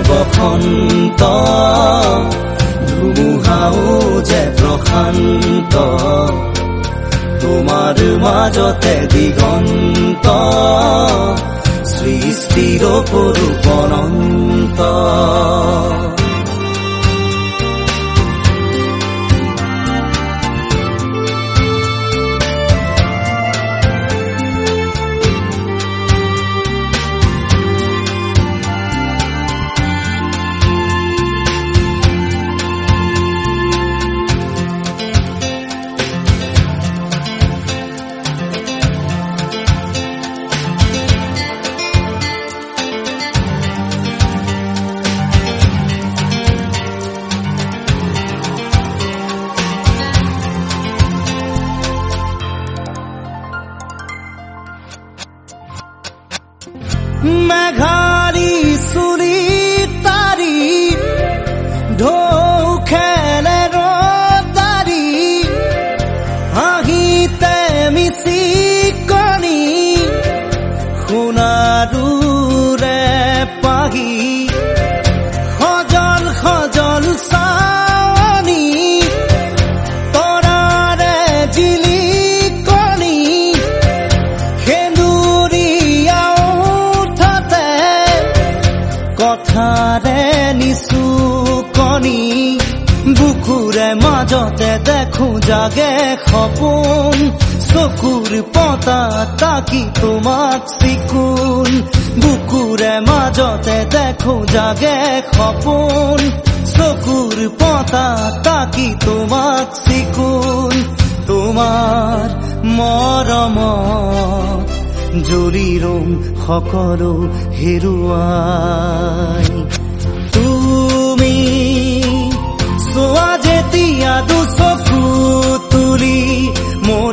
বসন্ত ধুমুহাও যে প্ৰশান্ত তোমাৰ মাজতে দিগন্ত সৃষ্টিৰ অপৰূপ অনন্ত মেঘাৰী চুৰি তাৰি ঢৌ খেলে ৰদাৰি হাঁহিতে মিচিকণি সোণাৰুৰে পাহি সজল সজল চাৱনি তৰাৰে জিলিকণি কথাৰে নিচুকনি বুকুৰে মাজতে দেখো জাগে সপোন চকুৰ পতা তাকি তোমাক চিকুন বুকুৰে মাজতে দেখো জাগে সপোন চকুৰ পতা তাকি তোমাক চিকুন তোমাৰ মৰমত জৰিৰম সকলো হেৰুৱাই তুমি চোৱা যেতিয়া দুচকু তুলি মোৰ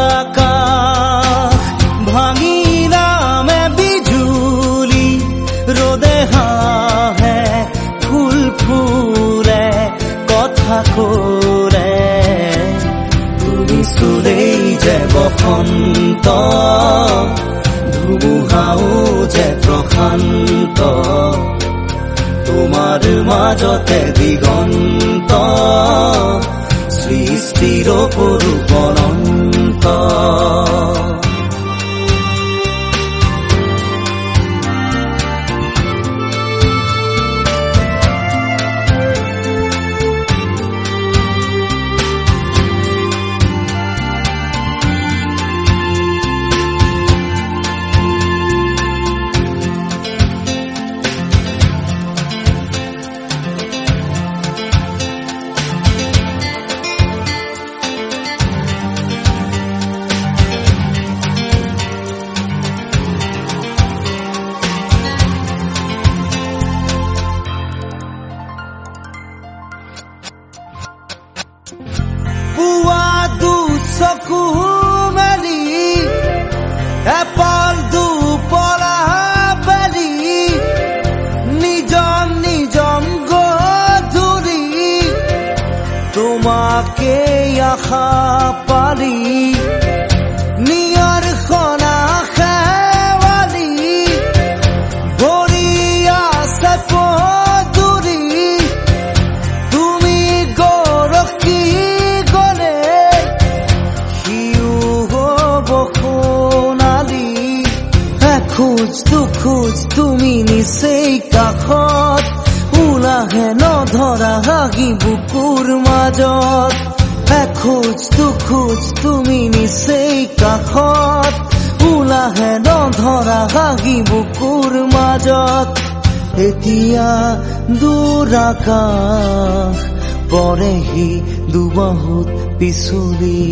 আকাশ ভাঙি নামে বিজুলি ৰদে হাঁহে ফুল ফুলে কথা কৰে তুমি চুলেই যে বসন্ত ধুমুহাও যে প্ৰশান্ত তোমাৰ মাজতে দিগন্ত সৃষ্টিৰ অপৰূপ অনন্ত পুৱা দুচকু মেলি এপল দুপৰা বেলি নিজন নিজন গধূলি তোমাকে আশা পালি নিয়ৰ খনা খেৱালি ভৰি আছে পদূলি তুমি গৰকি খোজ দুখোজ তুমি নিচেই কাষত ওলাহে নধৰা হাগি বুকুৰ মাজত এখোজ দুখোজ তুমি নিচেই কাষত ওলাহে নধৰা হাগি বুকুৰ মাজত এতিয়া দূৰ আকাশ পৰেহি দুবাহুত পিছলি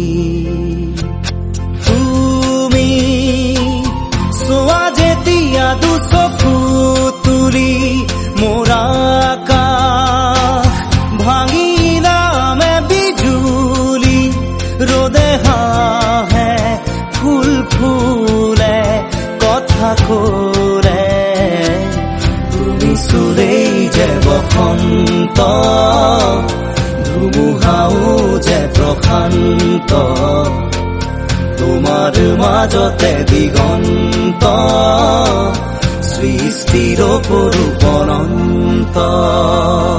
তুমি চোৱা যেতিয়া দুচকু তুলি মোৰ আকাশ ভাঙি নামে বিজুলি ৰদে হাঁহে ফুল ফুলে কথা কৰে তুমি চুলেই যে বসন্ত ধুমুহাও যে প্ৰশান্ত তোমাৰ মাজতে দিগন্ত সৃষ্টিৰ অপৰূপ অনন্ত শান্ত